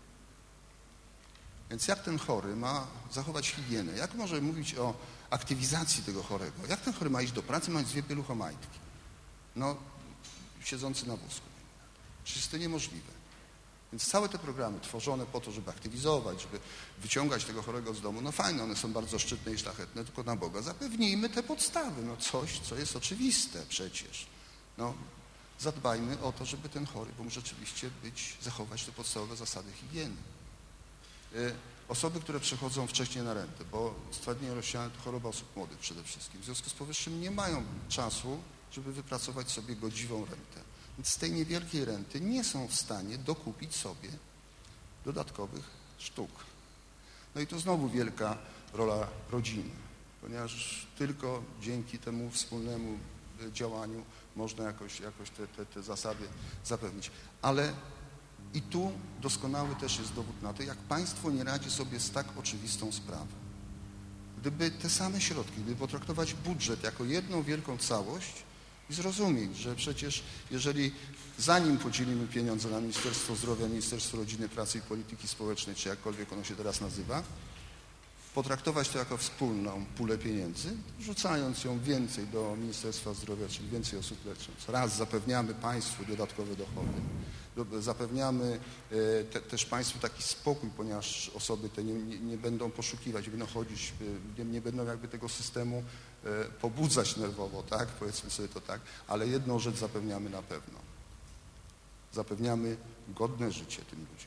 Więc jak ten chory ma zachować higienę? Jak może mówić o aktywizacji tego chorego? Jak ten chory ma iść do pracy, mając dwie pieluchomajtki? No, siedzący na wózku. Przecież to niemożliwe. Więc całe te programy tworzone po to, żeby aktywizować, żeby wyciągać tego chorego z domu, no fajne, one są bardzo szczytne i szlachetne, tylko na Boga zapewnijmy te podstawy, no coś, co jest oczywiste przecież. No, zadbajmy o to, żeby ten chory mógł rzeczywiście być, zachować te podstawowe zasady higieny. Y, osoby, które przechodzą wcześniej na rentę, bo stwardnienie rozsiane to choroba osób młodych przede wszystkim, w związku z powyższym nie mają czasu, żeby wypracować sobie godziwą rentę. Więc z tej niewielkiej renty nie są w stanie dokupić sobie dodatkowych sztuk. No i tu znowu wielka rola rodziny, ponieważ tylko dzięki temu wspólnemu działaniu można jakoś, jakoś te, te, te zasady zapewnić. Ale i tu doskonały też jest dowód na to, jak państwo nie radzi sobie z tak oczywistą sprawą. Gdyby te same środki, gdyby potraktować budżet jako jedną wielką całość, i zrozumieć, że przecież jeżeli zanim podzielimy pieniądze na Ministerstwo Zdrowia, Ministerstwo Rodziny, Pracy i Polityki Społecznej, czy jakkolwiek ono się teraz nazywa, potraktować to jako wspólną pulę pieniędzy, rzucając ją więcej do Ministerstwa Zdrowia, czyli więcej osób lecząc. Raz zapewniamy państwu dodatkowe dochody, zapewniamy te, też państwu taki spokój, ponieważ osoby te nie, nie, nie będą poszukiwać, będą chodzić, nie, nie będą jakby tego systemu pobudzać nerwowo, tak, powiedzmy sobie to tak, ale jedną rzecz zapewniamy na pewno. Zapewniamy godne życie tym ludziom.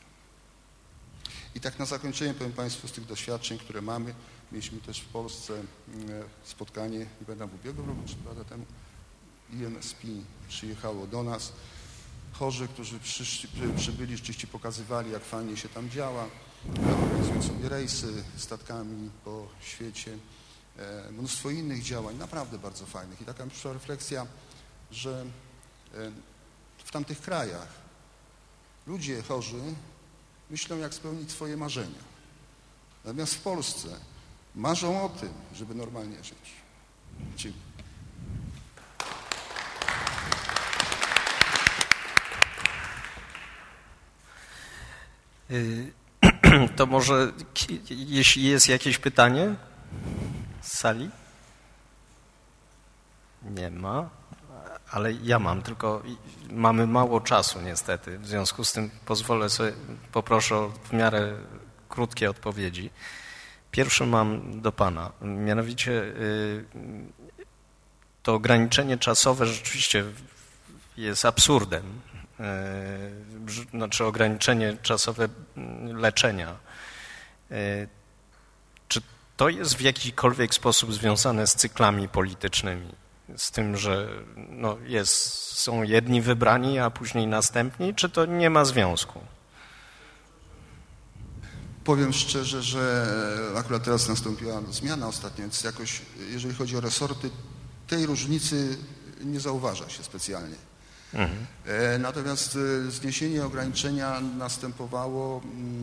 I tak na zakończenie powiem Państwu z tych doświadczeń, które mamy. Mieliśmy też w Polsce spotkanie, nie pamiętam, w ubiegłym roku, czy dwa lata temu, I M S P przyjechało do nas. Chorzy, którzy przyszli, przybyli, rzeczywiście pokazywali, jak fajnie się tam działa, organizują sobie rejsy statkami po świecie, mnóstwo innych działań, naprawdę bardzo fajnych. I taka przyszła refleksja, że w tamtych krajach ludzie chorzy myślą, jak spełnić swoje marzenia. Natomiast w Polsce marzą o tym, żeby normalnie żyć. Dziękuję. To może, jeśli jest jakieś pytanie z sali? Nie ma, ale ja mam, tylko mamy mało czasu niestety. W związku z tym pozwolę sobie, poproszę o w miarę krótkie odpowiedzi. Pierwszą mam do Pana, mianowicie to ograniczenie czasowe rzeczywiście jest absurdem. Znaczy ograniczenie czasowe leczenia. Czy to jest w jakikolwiek sposób związane z cyklami politycznymi? Z tym, że no jest, są jedni wybrani, a później następni? Czy to nie ma związku? Powiem szczerze, że akurat teraz nastąpiła zmiana ostatnio, więc jakoś, jeżeli chodzi o resorty, tej różnicy nie zauważa się specjalnie. Mhm. Natomiast zniesienie ograniczenia następowało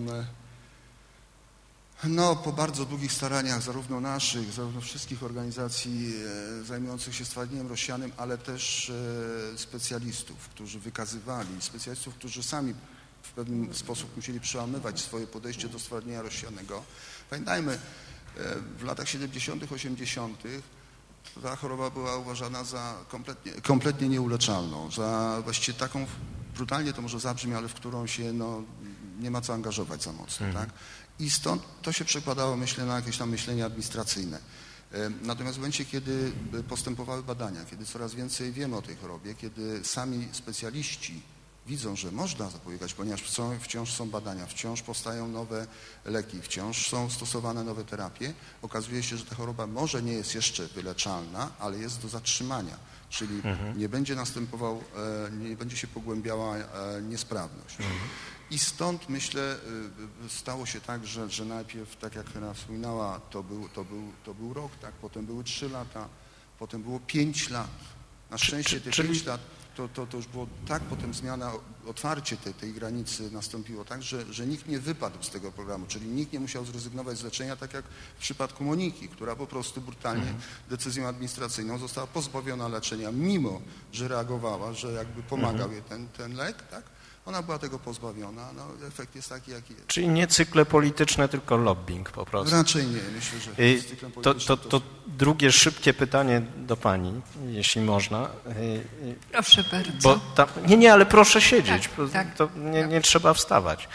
no, po bardzo długich staraniach zarówno naszych, zarówno wszystkich organizacji zajmujących się stwardnieniem rozsianym, ale też specjalistów, którzy wykazywali, specjalistów, którzy sami w pewien sposób musieli przełamywać swoje podejście do stwardnienia rozsianego. Pamiętajmy, w latach siedemdziesiątych, osiemdziesiątych ta choroba była uważana za kompletnie, kompletnie nieuleczalną, za właściwie taką, brutalnie to może zabrzmi, ale w którą się no, nie ma co angażować za mocno. Hmm. Tak? I stąd to się przekładało, myślę, na jakieś tam myślenie administracyjne. Natomiast w momencie, kiedy postępowały badania, kiedy coraz więcej wiemy o tej chorobie, kiedy sami specjaliści widzą, że można zapobiegać, ponieważ są, wciąż są badania, wciąż powstają nowe leki, wciąż są stosowane nowe terapie, okazuje się, że ta choroba może nie jest jeszcze wyleczalna, ale jest do zatrzymania, czyli mhm. nie będzie następował, nie będzie się pogłębiała niesprawność. Mhm. I stąd, myślę, stało się tak, że, że najpierw, tak jak Helena wspominała, to był, to, był, to był rok, tak, potem były trzy lata, potem było pięć lat. Na szczęście te czyli... pięć lat to, to, to już było tak, potem zmiana, otwarcie tej, tej granicy nastąpiło tak, że, że nikt nie wypadł z tego programu, czyli nikt nie musiał zrezygnować z leczenia, tak jak w przypadku Moniki, która po prostu brutalnie mhm. decyzją administracyjną została pozbawiona leczenia, mimo że reagowała, że jakby pomagał jej ten, ten lek, tak? Ona była tego pozbawiona, no efekt jest taki, jaki jest. Czyli nie cykle polityczne, tylko lobbying po prostu. Raczej nie, myślę, że cyklem to, politycznym to, to drugie szybkie pytanie do pani, jeśli można. Proszę bardzo. Bo tam, nie, nie, ale proszę siedzieć, tak, tak, to nie, nie trzeba wstawać.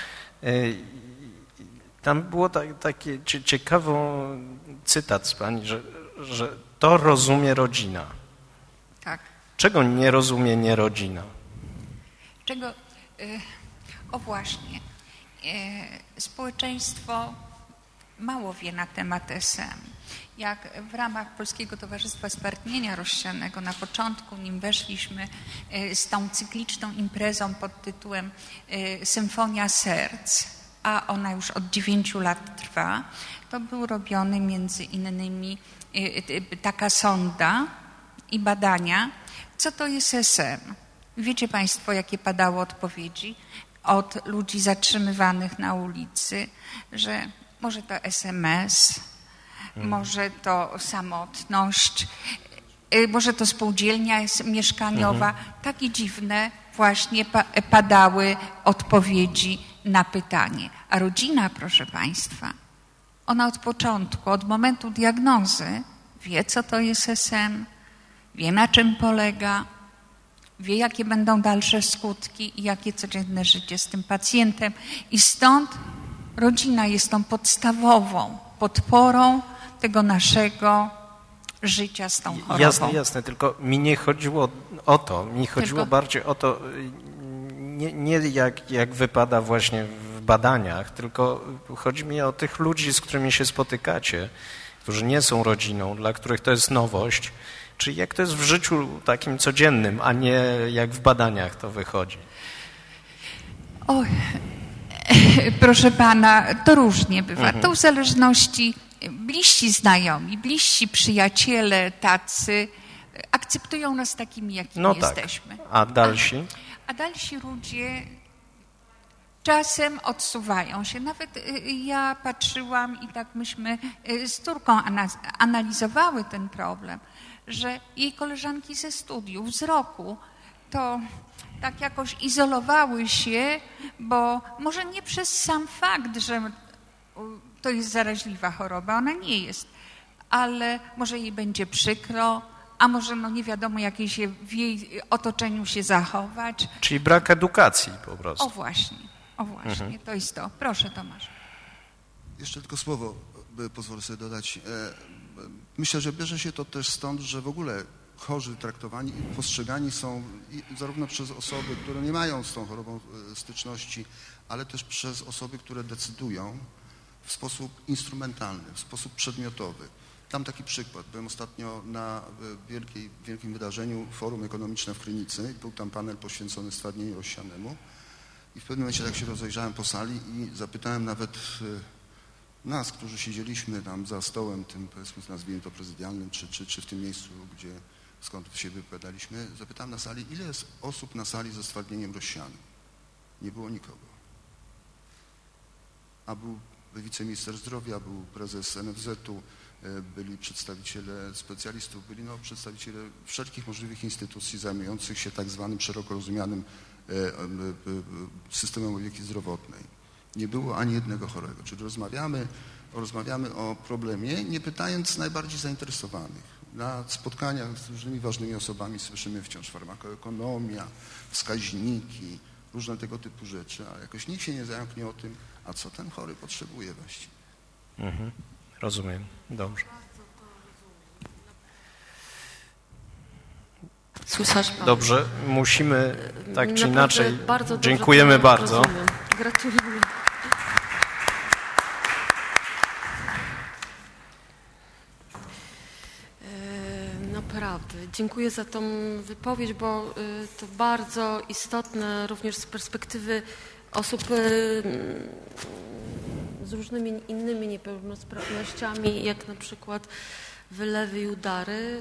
Tam było tak, taki ciekawy cytat z pani, że, że to rozumie rodzina. Tak. Czego nie rozumie nie rodzina? Czego... O właśnie, społeczeństwo mało wie na temat S M. Jak w ramach Polskiego Towarzystwa Stwardnienia Rozsianego na początku, nim weszliśmy z tą cykliczną imprezą pod tytułem Symfonia Serc, a ona już od dziewięciu lat trwa, to był robiony między innymi taka sonda i badania, co to jest S M. Wiecie Państwo, jakie padały odpowiedzi od ludzi zatrzymywanych na ulicy, że może to S M S, hmm. może to samotność, może to spółdzielnia mieszkaniowa. Hmm. Takie dziwne właśnie padały odpowiedzi na pytanie. A rodzina, proszę Państwa, ona od początku, od momentu diagnozy wie, co to jest S M, wie, na czym polega, wie, jakie będą dalsze skutki i jakie codzienne życie z tym pacjentem. I stąd rodzina jest tą podstawową podporą tego naszego życia z tą chorobą. Jasne, jasne, tylko mi nie chodziło o to, mi chodziło Tylko... bardziej o to, nie, nie jak, jak wypada właśnie w badaniach, tylko chodzi mi o tych ludzi, z którymi się spotykacie, którzy nie są rodziną, dla których to jest nowość, czy jak to jest w życiu takim codziennym, a nie jak w badaniach to wychodzi? O, proszę pana, to różnie bywa. Mhm. To w zależności, bliżsi znajomi, bliżsi przyjaciele tacy akceptują nas takimi, jakimi no tak. jesteśmy. A dalsi? A, a dalsi ludzie czasem odsuwają się. Nawet ja patrzyłam i tak myśmy z córką analizowały ten problem, że jej koleżanki ze studiów, z roku, to tak jakoś izolowały się, bo może nie przez sam fakt, że to jest zaraźliwa choroba, ona nie jest, ale może jej będzie przykro, a może no nie wiadomo, jak się w jej otoczeniu się zachować. Czyli brak edukacji po prostu. O właśnie, o właśnie, mhm. to jest to. Proszę, Tomasz. Jeszcze tylko słowo pozwolę sobie dodać. Myślę, że bierze się to też stąd, że w ogóle chorzy traktowani i postrzegani są zarówno przez osoby, które nie mają z tą chorobą styczności, ale też przez osoby, które decydują w sposób instrumentalny, w sposób przedmiotowy. Dam taki przykład. Byłem ostatnio na wielkiej, wielkim wydarzeniu Forum Ekonomiczne w Krynicy. Był tam panel poświęcony stwardnieniu rozsianemu i w pewnym momencie tak się rozejrzałem po sali i zapytałem nawet nas, którzy siedzieliśmy tam za stołem, tym powiedzmy nazwijmy to prezydialnym, czy, czy, czy w tym miejscu, gdzie, skąd się wypowiadaliśmy, zapytałem na sali, ile jest osób na sali ze stwardnieniem rozsianym. Nie było nikogo. A był wiceminister zdrowia, był prezes N F Z-u, byli przedstawiciele specjalistów, byli no, przedstawiciele wszelkich możliwych instytucji zajmujących się tak zwanym szeroko rozumianym systemem opieki zdrowotnej. Nie było ani jednego chorego. Czyli rozmawiamy, rozmawiamy o problemie, nie pytając najbardziej zainteresowanych. Na spotkaniach z różnymi ważnymi osobami słyszymy wciąż farmakoekonomia, wskaźniki, różne tego typu rzeczy, a jakoś nikt się nie zająknie o tym, a co ten chory potrzebuje właściwie. Mhm. Rozumiem. Dobrze. Słyszałeś pan? Dobrze, musimy tak czy Naprawdę inaczej. bardzo Dziękujemy bardzo. Rozumiem. Gratuluję. Naprawdę. Dziękuję za tą wypowiedź, bo to bardzo istotne również z perspektywy osób z różnymi innymi niepełnosprawnościami, jak na przykład wylewy i udary,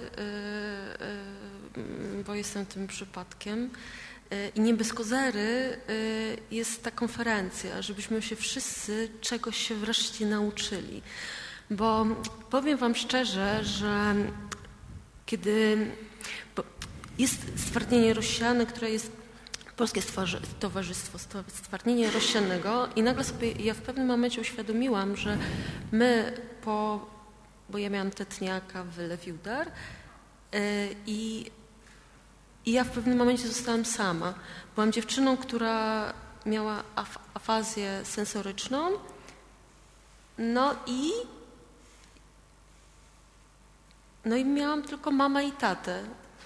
bo jestem tym przypadkiem. I nie bez kozery jest ta konferencja, żebyśmy się wszyscy czegoś się wreszcie nauczyli. Bo powiem wam szczerze, że kiedy jest stwardnienie rozsiane, które jest Polskie Towarzystwo Stwardnienia Rozsianego i nagle sobie ja w pewnym momencie uświadomiłam, że my po, bo ja miałam tetniaka, wylew i udar i, i ja w pewnym momencie zostałam sama. Byłam dziewczyną, która miała af afazję sensoryczną, no i No i miałam tylko mamę i tatę.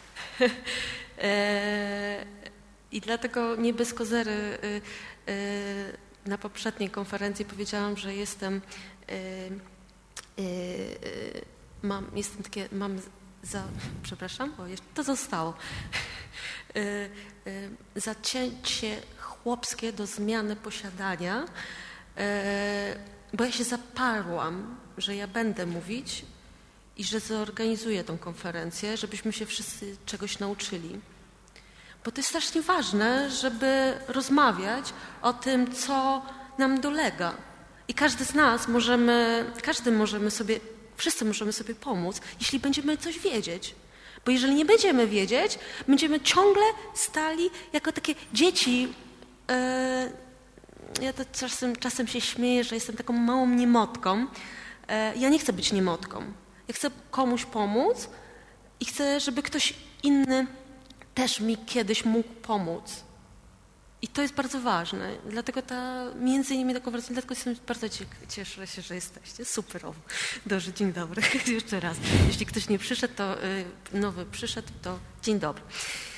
I dlatego nie bez kozery na poprzedniej konferencji powiedziałam, że jestem mam, jestem takie, mam za, przepraszam, bo jeszcze to zostało. Zacięcie chłopskie do zmiany posiadania, bo ja się zaparłam, że ja będę mówić i że zorganizuję tą konferencję, żebyśmy się wszyscy czegoś nauczyli. Bo to jest strasznie ważne, żeby rozmawiać o tym, co nam dolega. I każdy z nas możemy, każdy możemy sobie, wszyscy możemy sobie pomóc, jeśli będziemy coś wiedzieć. Bo jeżeli nie będziemy wiedzieć, będziemy ciągle stali jako takie dzieci. Yy, ja to czasem, czasem się śmieję, że jestem taką małą niemotką. Yy, ja nie chcę być niemotką. Ja chcę komuś pomóc i chcę, żeby ktoś inny też mi kiedyś mógł pomóc. I to jest bardzo ważne. Dlatego ta, między innymi ta konferencja, dlatego jestem bardzo cieszę się, że jesteście. Super. Dobrze, dzień dobry. Jeszcze raz. Jeśli ktoś nie przyszedł, to nowy przyszedł, to dzień dobry.